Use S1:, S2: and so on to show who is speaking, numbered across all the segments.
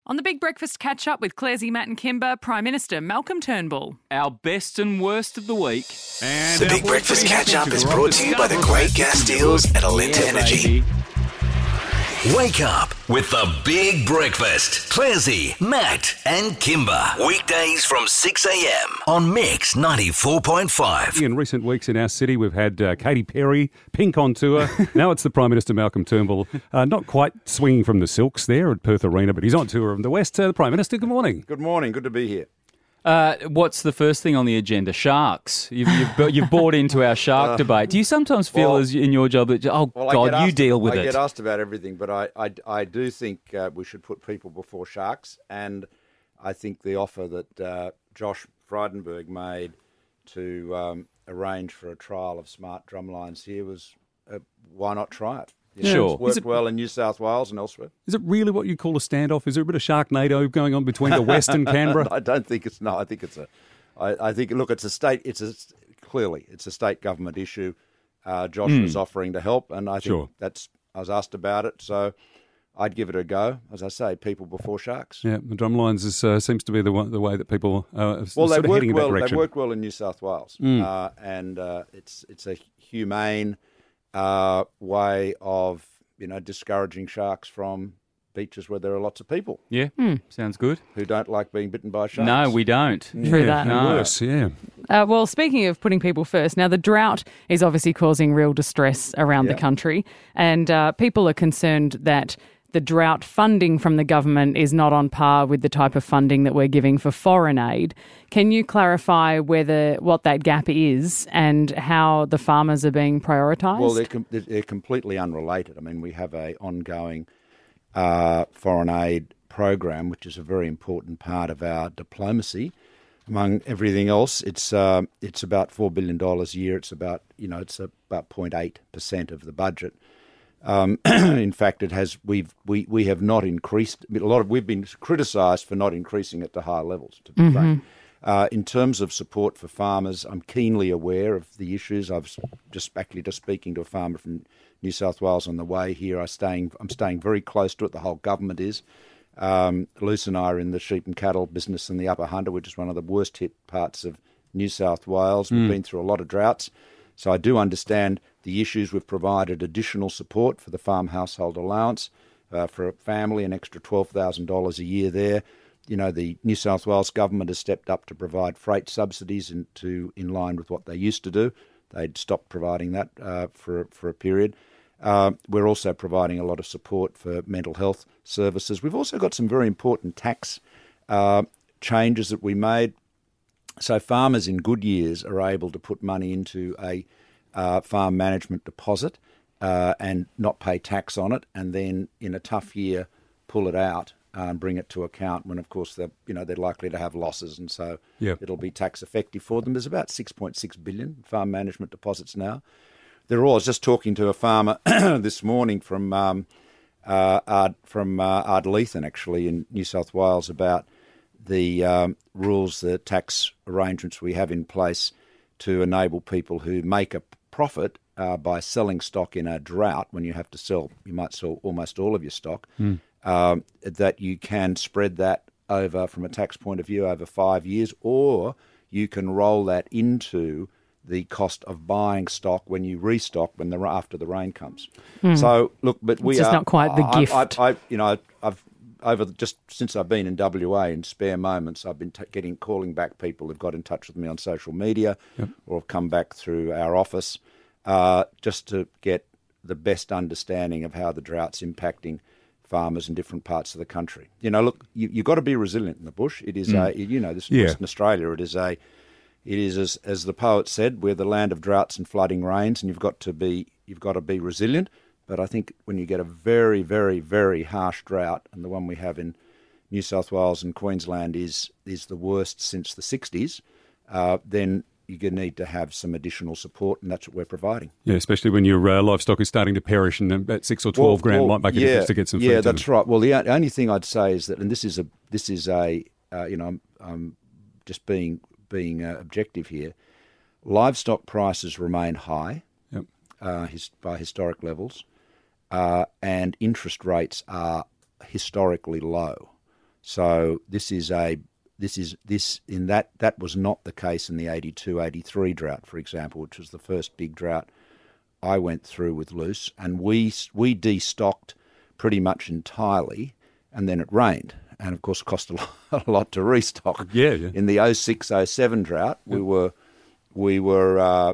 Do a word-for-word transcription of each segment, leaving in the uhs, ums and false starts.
S1: On the Big Breakfast catch-up with Clarsey, Matt and Kimber, Prime Minister Malcolm Turnbull.
S2: Our best and worst of the week.
S3: And the Big Breakfast catch-up is brought to you by the great gas deals at Alinta
S2: Yeah,
S3: Energy.
S2: baby.
S4: Wake up with the Big Breakfast. Clarsey, Matt and Kimber. Weekdays from six a.m. on Mix ninety-four point five.
S5: In recent weeks in our city, we've had uh, Katy Perry, Pink on tour. Now it's the Prime Minister, Malcolm Turnbull. Uh, not quite swinging from the silks there at Perth Arena, but he's on tour from the West. Uh, the Prime Minister, good morning.
S6: Good morning. Good to be here.
S2: Uh, what's the first thing on the agenda? Sharks. You've, you've, bu- you've bought into our shark
S6: Uh,
S2: debate. Do you sometimes feel
S6: well-
S2: as in your job that, oh,
S6: Well, I
S2: God,
S6: get
S2: you
S6: asked-
S2: deal with
S6: I
S2: it?
S6: get asked about everything, but I, I, I do think uh, we should put people before sharks. And I think the offer that uh, Josh Frydenberg made to um, arrange for a trial of smart drumlines here was, uh, why not try it? You know,
S2: Sure.
S6: It's worked
S5: Is it-
S6: well in New South Wales and elsewhere.
S5: Is it really what you call a standoff? Is there a bit of Sharknado going on between the West and Canberra?
S6: I don't think it's, no, I think it's a, I, I think, look, it's a state, it's a, clearly, it's a state government issue. Uh, Josh was offering to help, and I think
S5: Sure.
S6: that's, I was asked about it, so I'd give it a go. As I say, people before sharks.
S5: Yeah, the drumlines is, uh, seems to be the one, the way that people uh, are
S6: Well,
S5: sort
S6: they
S5: of
S6: work
S5: heading in that
S6: well. They
S5: direction.
S6: work well in New South Wales, uh, and uh, it's it's a humane uh, way of you know discouraging sharks from beaches where there are lots of people
S2: Yeah, sounds good.
S6: who don't like being bitten by sharks.
S2: No, we don't.
S1: True
S5: yeah,
S1: that.
S5: and
S2: No.
S5: worse, yeah.
S1: Uh, well, speaking of putting people first, now the drought is obviously causing real distress around the
S6: Yeah.
S1: country, and uh, people are concerned that the drought funding from the government is not on par with the type of funding that we're giving for foreign aid. Can you clarify whether what that gap is and how the farmers are being prioritised?
S6: Well, they're com- they're they're completely unrelated. I mean, we have a ongoing uh, foreign aid program, which is a very important part of our diplomacy. Among everything else, it's uh, it's about four billion dollars a year. It's about you know it's about zero point eight percent of the budget. Um, in fact, it has we've we, we have not increased a lot of we've been criticised for not increasing it to higher levels. To be frank, uh, in terms of support for farmers, I'm keenly aware of the issues. I've s- just actually just speaking to a farmer from New South Wales on the way here. I staying I'm staying very close to it. The whole government is. Um, Luce and I are in the sheep and cattle business in the Upper Hunter, which is one of the worst hit parts of New South Wales. We've been through a lot of droughts. So I do understand the issues. We've provided additional support for the farm household allowance uh, for a family, an extra twelve thousand dollars a year there. You know, the New South Wales government has stepped up to provide freight subsidies into in line with what they used to do. They'd stopped providing that uh, for, for a period. Uh, we're also providing a lot of support for mental health services. We've also got some very important tax uh, changes that we made. So farmers in good years are able to put money into a uh, farm management deposit uh, and not pay tax on it, and then in a tough year pull it out uh, and bring it to account when, of course, they're, you know, they're likely to have losses, and so
S5: Yep.
S6: it'll be tax effective for them. There's about six point six billion farm management deposits now. They're all. I was just talking to a farmer this morning from um, uh, Ard, from uh, Ardlethan, actually, in New South Wales, about the um, rules, the tax arrangements we have in place to enable people who make a profit uh, by selling stock in a drought, when you have to sell, you might sell almost all of your stock, um, that you can spread that over, from a tax point of view, over five years, or you can roll that into the cost of buying stock when you restock when the after the rain comes. So look, but we
S1: It's just
S6: are
S1: not quite the
S6: I- I-
S1: gift.
S6: I, you know, I've over the, just since I've been in W A in spare moments, I've been t- getting calling back people who've got in touch with me on social media or have come back through our office uh, just to get the best understanding of how the drought's impacting farmers in different parts of the country. You know, look, you, you've got to be resilient in the bush. It is a, you know, this
S5: Yeah.
S6: Western Australia. It is a, it is as as the poet said, we're the land of droughts and flooding rains, and you've got to be you've got to be resilient. But I think when you get a very, very, very harsh drought, and the one we have in New South Wales and Queensland is is the worst since the sixties, uh, then you're going to need to have some additional support, and that's what we're providing.
S5: Yeah, especially when your uh, livestock is starting to perish, and about six or twelve
S6: Well,
S5: grand
S6: well,
S5: might make a
S6: yeah,
S5: difference to get some food
S6: Yeah,
S5: to
S6: that's
S5: them.
S6: right. Well, the o- only thing I'd say is that, and this is a this is a uh, you know I'm, I'm just being being uh, objective here. Livestock prices remain high
S5: Yep.
S6: uh, his, by historic levels, uh, and interest rates are historically low. So this is a this is this in that that was not the case in the eighty-two eighty-three drought, for example, which was the first big drought I went through with Luce, and we we destocked pretty much entirely, and then it rained, and of course it cost a lot, a lot to restock.
S5: Yeah, yeah.
S6: In the oh six oh seven drought, we were we were uh,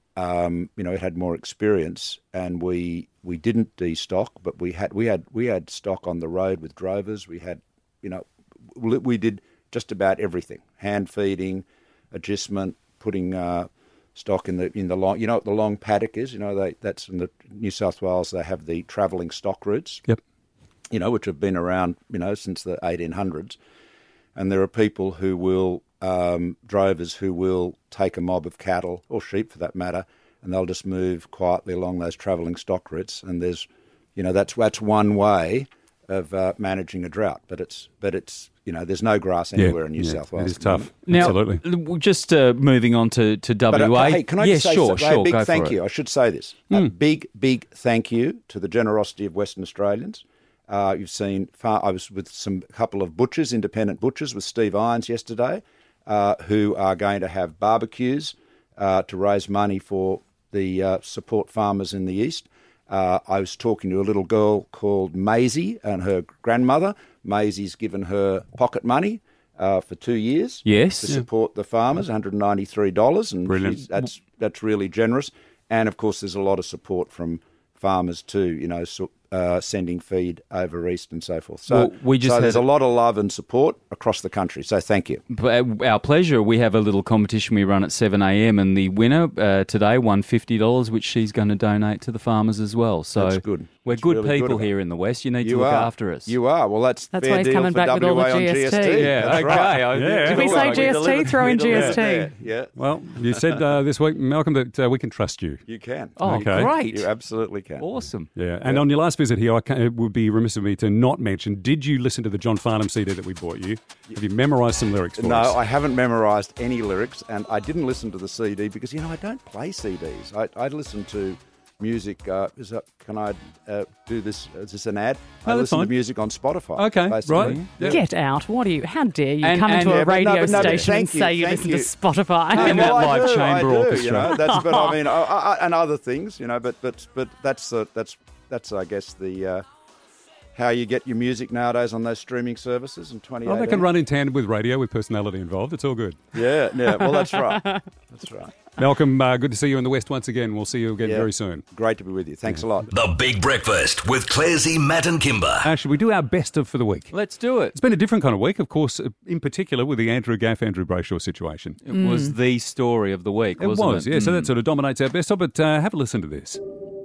S6: um, you know it had more experience, and we we didn't destock, but we had we had we had stock on the road with drovers. We had you know we did just about everything: hand feeding, adjustment, putting. Uh, Stock in the in the long, you know what the long paddock is. You know they that's in the New South Wales. They have the travelling stock routes.
S5: Yep.
S6: You know which have been around you know since the eighteen hundreds, and there are people who will um, drovers who will take a mob of cattle or sheep for that matter, and they'll just move quietly along those travelling stock routes. And there's, you know, that's that's one way of uh, managing a drought. But it's but it's you know there's no grass anywhere
S5: yeah,
S6: in New
S5: yeah,
S6: South Wales.
S5: It is tough.
S2: Now,
S5: Absolutely.
S2: just uh, moving on to, to W A.
S6: But, uh, hey, can I
S2: yeah,
S6: just say
S2: sure,
S6: so,
S2: sure,
S6: a big
S2: go
S6: thank
S2: for
S6: you?
S2: it.
S6: I should say this.
S5: Mm.
S6: A big, big thank you to the generosity of Western Australians. Uh, you've seen, far, I was with some couple of butchers, independent butchers, with Steve Irons yesterday, uh, who are going to have barbecues uh, to raise money for the uh, support farmers in the east. Uh, I was talking to a little girl called Maisie and her grandmother. Maisie's given her pocket money uh, for two years
S2: Yes.
S6: to support the farmers, one hundred ninety-three dollars, and
S5: Brilliant.
S6: she's- that's that's really generous. And of course, there's a lot of support from farmers too. You know, so, uh, sending feed over east and so forth. So,
S2: Well, we just
S6: so there's
S2: had
S6: a
S2: a-
S6: lot of love and support across the country. So thank you.
S2: But our pleasure. We have a little competition we run at seven a.m. and the winner uh, today won fifty dollars, which she's going to donate to the farmers as well. So
S6: That's good.
S2: We're
S6: That's
S2: good
S6: really good
S2: people
S6: of her.
S2: here in the West. You need
S6: You
S2: to look
S6: are
S2: after us.
S6: You are. Well, that's
S1: That's
S6: fair
S1: why he's
S6: deal
S1: coming
S6: for
S1: back with all
S6: W A
S1: the
S6: on
S1: G S T.
S6: G S T.
S2: Yeah,
S6: That's
S2: okay.
S6: right.
S2: I-
S5: Yeah.
S1: Did we say G S T? Throw in G S T.
S6: Yeah, yeah,
S5: Well, you said uh, this week, Malcolm, that uh, we can trust you.
S6: you can.
S2: Oh,
S5: Okay.
S2: great.
S6: You absolutely can.
S2: Awesome.
S5: Yeah, and on your last visit here, I ca- it would be remiss of me to not mention, did you listen to the John Farnham C D that we bought you? Have you memorised some lyrics for
S6: No,
S5: us?
S6: I haven't memorised any lyrics, and I didn't listen to the C D because, you know, I don't play C Ds. I, I listen to music. Uh, is that, can I uh, do this? Is this an ad?
S5: No,
S6: I
S5: that's
S6: listen
S5: fine.
S6: to music on Spotify.
S5: Okay,
S6: basically.
S5: right. Yeah.
S1: Get out. What are you? How dare you
S2: And-
S1: come
S2: and-
S1: into
S2: Yeah,
S1: a
S6: but no,
S1: radio
S6: but no, but
S1: station and
S6: thank you,
S1: say you
S6: thank
S1: listen
S6: you.
S1: to Spotify?
S2: And
S6: well,
S2: that
S6: I
S2: live
S6: do,
S2: chamber
S6: I do,
S2: orchestra.
S6: You know, that's, but I mean, I, I, and other things, you know, but but but that's uh, that's that's I guess the uh, how you get your music nowadays on those streaming services in twenty eighteen.
S5: Oh, they can run in tandem with radio, with personality involved. It's all good.
S6: Yeah, yeah. Well, that's right. That's right.
S5: Malcolm, uh, good to see you in the West once again. We'll see you again
S6: Yeah.
S5: very soon.
S6: Great to be with you. Thanks a lot.
S4: The Big Breakfast with Clarsey, Matt and Kimber.
S5: Uh, should we do our best of for the week?
S2: Let's do it.
S5: It's been a different kind of week, of course, uh, in particular with the Andrew Gaff, Andrew Brayshaw situation.
S2: It was the story of the week,
S5: It
S2: wasn't
S5: was,
S2: it?
S5: yeah, so
S2: Mm.
S5: that sort of dominates our best of, but uh, have a listen to this.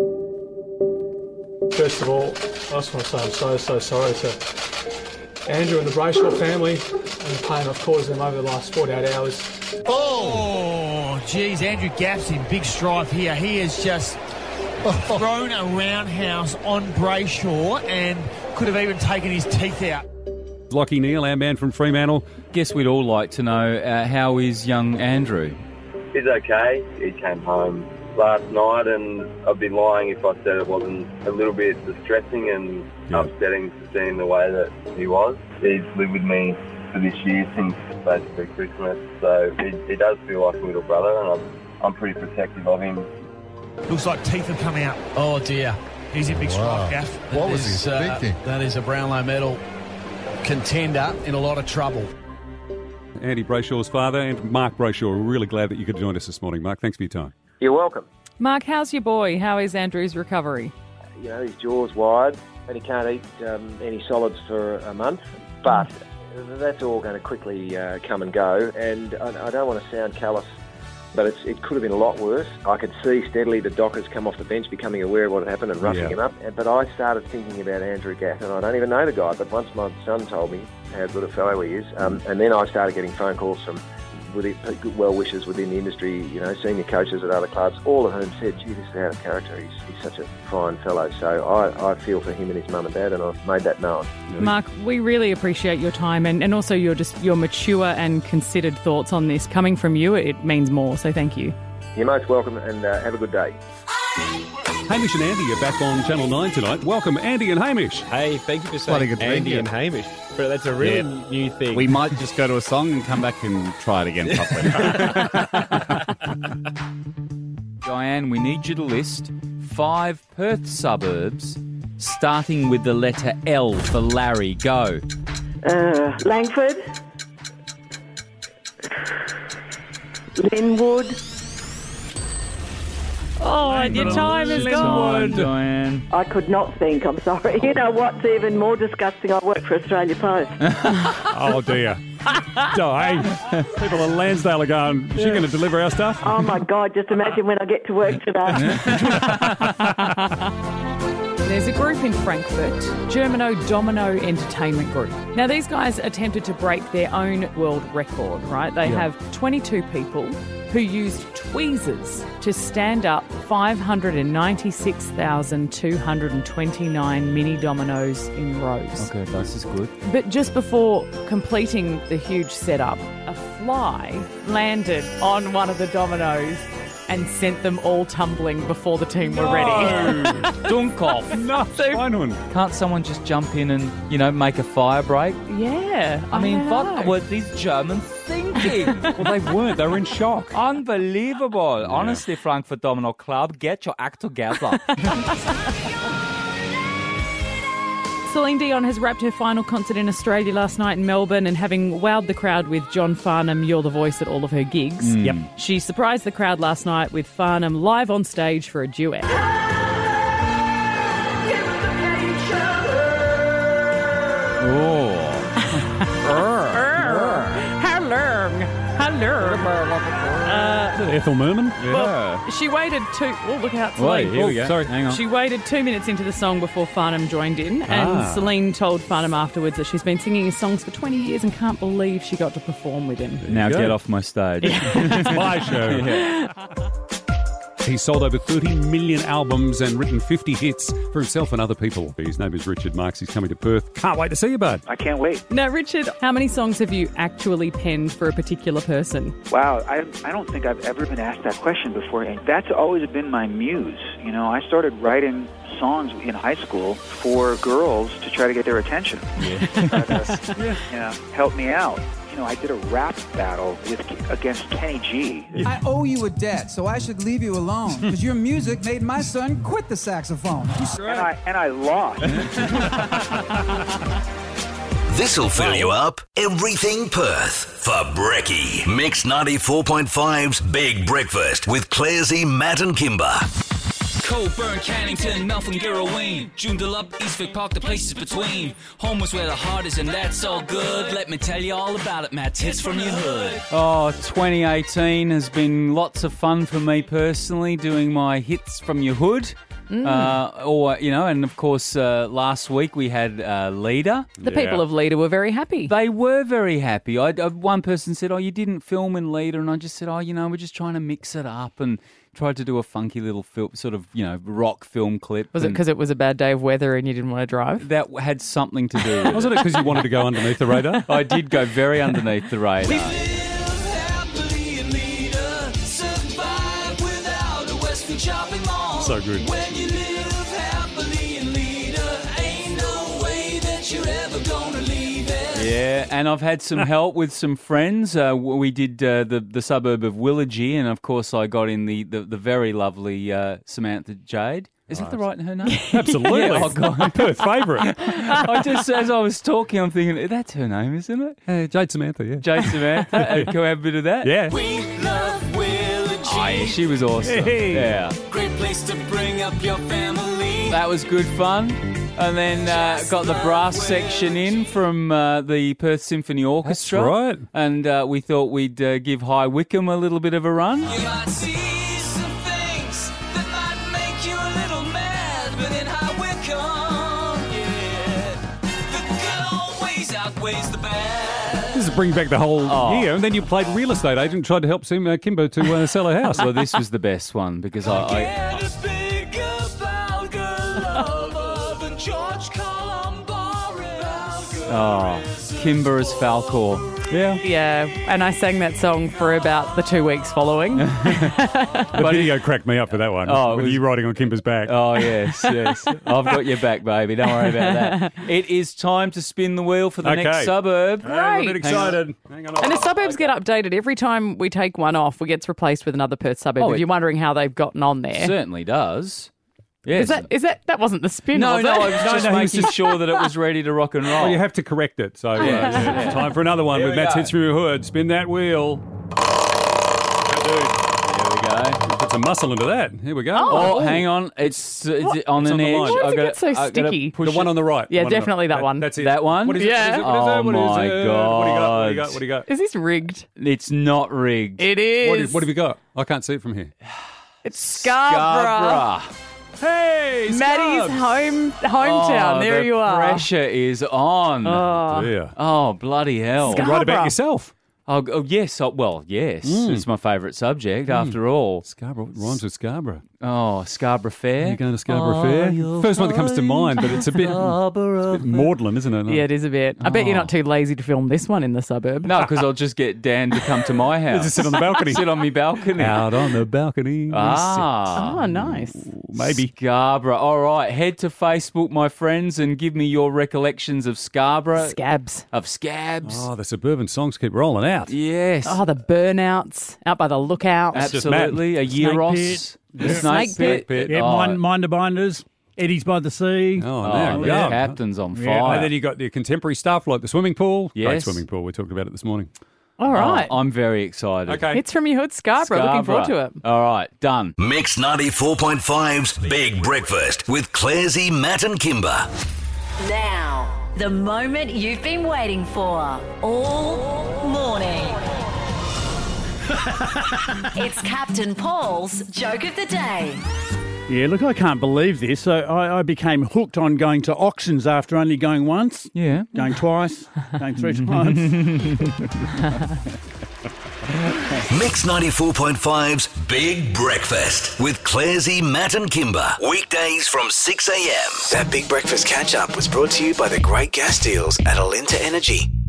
S7: First of all, I just want to say I'm so, so sorry to Andrew and the Brayshaw family and the pain I've caused them over the last forty-eight hours.
S8: Oh, geez, Andrew Gaff's in big strife here. He has just thrown a roundhouse on Brayshaw and could have even taken his teeth out.
S5: Lockie Neal, our man from Fremantle.
S2: Guess we'd all like to know, uh, how is young Andrew?
S9: He's okay. He came home last night, and I'd be lying if I said it wasn't a little bit distressing and
S5: Yeah.
S9: upsetting to see him the way that he was. He's lived with me for this year since basically Christmas, so he, he does feel like a little brother, and I'm, I'm pretty protective of him.
S8: Looks like teeth have come out. Oh, dear. He's in big strife, Gaff.
S10: What
S8: That
S10: was he
S8: is, uh,
S10: expecting?
S8: that is a Brownlow medal contender in a lot of trouble.
S5: Andy Brayshaw's father and Mark Brayshaw. We're really glad that you could join us this morning, Mark. Thanks for your time.
S11: You're welcome.
S1: Mark, how's your boy? How is Andrew's recovery?
S11: You know, his jaw's wide and he can't eat um, any solids for a month, but that's all going to quickly uh, come and go. And I, I don't want to sound callous, but it's, it could have been a lot worse. I could see steadily the dockers come off the bench becoming aware of what had happened and roughing
S5: Yeah.
S11: him up. But I started thinking about Andrew Gaff, and I don't even know the guy, but once my son told me how good a fellow he is, um, and then I started getting phone calls from within, well wishers within the industry, you know, senior coaches at other clubs, all of whom said, gee, this is out of character. He's, he's such a fine fellow. So I, I feel for him and his mum and dad, and I've made that known.
S1: Mark, we really appreciate your time and, and also your just your mature and considered thoughts on this. Coming from you, it means more, so thank you.
S11: You're most welcome, and uh, have a good day.
S5: Hamish and Andy are back on Channel nine tonight. Welcome, Andy and Hamish.
S10: Hey, thank you for
S12: Bloody
S10: saying
S12: good
S10: Andy
S12: to
S10: and Hamish. But that's a really
S12: Yeah.
S10: new thing.
S12: We might just go to a song and come back and try it again properly.
S2: Diane, we need you to list five Perth suburbs starting with the letter L for Larry. Go.
S13: Uh, Langford, Linwood.
S1: Oh, and your time is gone.
S2: Diane.
S13: I could not think, I'm sorry. You know what's even more disgusting? I work for Australia Post.
S5: Oh, dear. Di, people in Lansdale are going, is she going to deliver our stuff?
S13: Oh, my God, just imagine when I get to work today.
S1: There's a group in Frankfurt, Germano Domino Entertainment Group. Now, these guys attempted to break their own world record, right? They
S5: Yeah.
S1: have twenty-two people who used tweezers to stand up five hundred ninety-six thousand two hundred twenty-nine mini dominoes in rows.
S2: Okay, this is good.
S1: But just before completing the huge setup, a fly landed on one of the dominoes and sent them all tumbling before the team were ready.
S2: Dunk off.
S5: No, fine one.
S2: Can't someone just jump in and, you know, make a fire break?
S1: Yeah.
S2: I mean,
S1: know.
S2: what were these Germans thinking?
S5: Well, they weren't. They were in shock.
S2: Unbelievable. Honestly, Frankfurt Domino Club, get your act together.
S1: Celine Dion has wrapped her final concert in Australia last night in Melbourne, and having wowed the crowd with John Farnham, You're the Voice, at all of her gigs.
S5: Yep.
S1: She surprised the crowd last night with Farnham live on stage for a duet.
S2: Oh.
S1: Hello. Hello. Uh,
S5: Is that Ethel Merman?
S2: Yeah.
S1: she waited two... Oh, look out,
S2: Wait,
S1: Celine.
S2: here we go.
S5: sorry.
S2: Hang on.
S1: She waited two minutes into the song before Farnham joined in, and
S5: Ah.
S1: Celine told Farnham afterwards that she's been singing his songs for twenty years and can't believe she got to perform with him.
S2: Now
S5: you go.
S2: get off my stage.
S5: It's my show. He's sold over thirty million albums and written fifty hits for himself and other people. His name is Richard Marks. He's coming to Perth. Can't wait to see you, bud.
S14: I can't wait.
S1: Now, Richard, how many songs have you actually penned for a particular person?
S14: Wow, I, I don't think I've ever been asked that question before. And that's always been my muse. You know, I started writing songs in high school for girls to try to get their attention. Yeah. uh, yeah. You know, help me out. You know, I did a rap battle with against Kenny G.
S15: I owe you a debt, so I should leave you alone, because your music made my son quit the saxophone.
S14: And I, and I lost.
S4: This'll fill you up. Everything Perth for Brekkie. Mix ninety-four point five's Big Breakfast with Clarsey, Matt and Kimber.
S16: Coburn, Cannington, Melbourne, Girraween, Joondalup, Eastwick Park, the places between. Home was where the heart is, and that's all good. Let me tell you all about it, Matt's hits from your hood.
S2: Oh, twenty eighteen has been lots of fun for me personally, doing my hits from your hood.
S1: Mm.
S2: Uh, or, you know, and of course, uh, last week we had uh, Leader.
S1: The people of Leader were very happy.
S2: They were very happy. I, I, one person said, oh, you didn't film in Leader. And I just said, oh, you know, we're just trying to mix it up, and tried to do a funky little film, sort of, you know, rock film clip.
S1: Was it
S2: and
S1: because it was a bad day of weather and you didn't want to drive?
S2: That had something to do with it.
S5: Wasn't it because you wanted to go underneath the radar?
S2: I did go very underneath the radar.
S5: So good.
S16: When you live happily in Leader, ain't no way that you're ever gonna leave it.
S2: Yeah, and I've had some help with some friends. Uh, we did uh, the the suburb of Willagee, and of course I got in the the, the very lovely uh, Samantha Jade. Is that the right her name?
S5: Absolutely.
S2: Yeah, oh God,
S5: Perth favourite.
S2: I just, as I was talking, I'm thinking that's her name, isn't it?
S5: Uh, Jade Samantha, yeah.
S2: Jade Samantha. Uh, Can we have a bit of that?
S5: Yeah.
S16: We love Willagee.
S2: Oh, yeah, she was awesome.
S5: Hey.
S2: Yeah.
S16: Great place to bring up your family.
S2: That was good fun. And then uh, got the brass section in from uh, the Perth Symphony Orchestra.
S5: That's right.
S2: And uh, we thought we'd uh, give High Wycombe a little bit of a run.
S16: You might see some things that might make you a little mad, but in High Wycombe, yeah, the good old ways outweighs the bad.
S5: This is bringing back the whole
S2: Oh.
S5: year. And then you played real estate agent and tried to help Sim, uh, Kimbo to uh, sell a house.
S2: Well, this was the best one because I... I
S16: Get a bigger, vulgar lover than George Columbus.
S2: oh, Kimber as Falcor.
S5: Yeah.
S1: Yeah, and I sang that song for about the two weeks following.
S5: The video cracked me up for that one.
S2: Oh, it
S5: with
S2: was-
S5: you riding on Kimber's back.
S2: Oh, yes, yes. I've got your back, baby. Don't worry about that. It is time to spin the wheel for the
S5: Okay.
S2: next suburb.
S5: Hey, we're a bit
S1: Great.
S5: excited. Hang on.
S1: And the suburbs get updated every time we take one off. It gets replaced with another Perth suburb.
S2: Oh,
S1: if
S2: it-
S1: you're wondering how they've gotten on there,
S2: Certainly does. Yes.
S1: is that is that that wasn't the spin?
S2: no,
S1: was
S2: no,
S1: it?
S2: I was just
S5: no, he was
S2: making
S5: just-
S2: sure that it was ready to rock and roll.
S5: Well, you have to correct it. So uh, yeah, it's time for another one
S2: Here
S5: with
S2: we
S5: Matt's
S2: go.
S5: Hits from Your Hood. Spin that wheel.
S2: There we go.
S5: Put some muscle into that. Here we go.
S2: Oh, hang on. It's, it's on
S5: It's
S2: an
S5: on the
S2: edge.
S5: line. Why
S1: does
S2: I've
S1: it
S2: gotta-
S1: get so
S2: I've gotta
S1: sticky?
S2: push
S5: The one
S2: it.
S5: on the right.
S1: Yeah,
S5: The one on the-
S1: definitely that one.
S5: That's it.
S2: That one?
S5: What is it?
S1: Yeah.
S5: What is it? What is it?
S2: Oh,
S5: What is
S2: my
S5: it? What do you got? What do you
S2: God.
S5: got? What do you got?
S1: Is this rigged?
S2: It's not rigged.
S1: It is.
S5: What, is, what have you got? I can't see it from here.
S1: It's Scarborough.
S2: Scarborough.
S5: Hey,
S1: Maddie's
S5: Scrubs.
S1: home hometown.
S2: Oh,
S1: there
S2: the
S1: you are.
S2: Pressure is on.
S1: Oh.
S5: Yeah.
S2: Oh, bloody hell.
S1: Scar-
S5: Write about
S1: Scarborough.
S5: yourself.
S2: Oh, oh yes. Oh, well, yes. It's my favourite subject, after all.
S5: Scarborough it rhymes with Scarborough.
S2: Oh, Scarborough Fair.
S5: You going to Scarborough Fair? First one that comes to mind, but it's a bit, it's a bit maudlin, isn't it?
S1: Yeah, it is a bit. I bet you're
S2: Oh.
S1: not too lazy to film this one in the suburb.
S2: No, because I'll just get Dan to come to my house.
S5: Just sit on the balcony.
S2: Sit on my balcony.
S5: Out on the balcony.
S2: Ah.
S1: Oh, nice.
S5: Maybe.
S2: Scarborough. All right. Head to Facebook, my friends, and give me your recollections of Scarborough.
S1: Scabs.
S2: Of Scabs.
S5: Oh, the suburban songs keep rolling out.
S2: Yes.
S1: Oh, the burnouts out by the lookout.
S5: just Matt.
S2: Absolutely. A
S10: Snake
S2: Euros.
S10: pit.
S2: The
S10: Yeah.
S2: Snake,
S1: Snake
S2: pit.
S10: Yeah,
S2: Oh,
S10: mind, Minder Binders, Eddie's by the Sea.
S5: Oh,
S2: oh,
S5: there we
S2: the
S5: go.
S2: captain's on
S10: Yeah.
S2: fire.
S5: And then you got the contemporary stuff like the swimming pool. Great
S2: Yes.
S5: swimming pool. We talked about it this morning.
S1: All right.
S2: Oh, I'm very excited.
S5: Okay.
S1: It's from your hood, Scarborough. Looking forward to it.
S2: All right. Done.
S4: Mix ninety-four point five's Big Breakfast with Clarsey, Matt and Kimber.
S17: Now, the moment you've been waiting for all morning. It's Captain Paul's Joke of the Day.
S10: Yeah, look, I can't believe this. So I, I became hooked on going to auctions after only going once,
S2: Yeah.
S10: going twice, going three times.
S4: Mix ninety-four point five's Big Breakfast with Clarsey, Matt and Kimber. Weekdays from six a.m.
S3: That Big Breakfast catch up was brought to you by the great gas deals at Alinta Energy.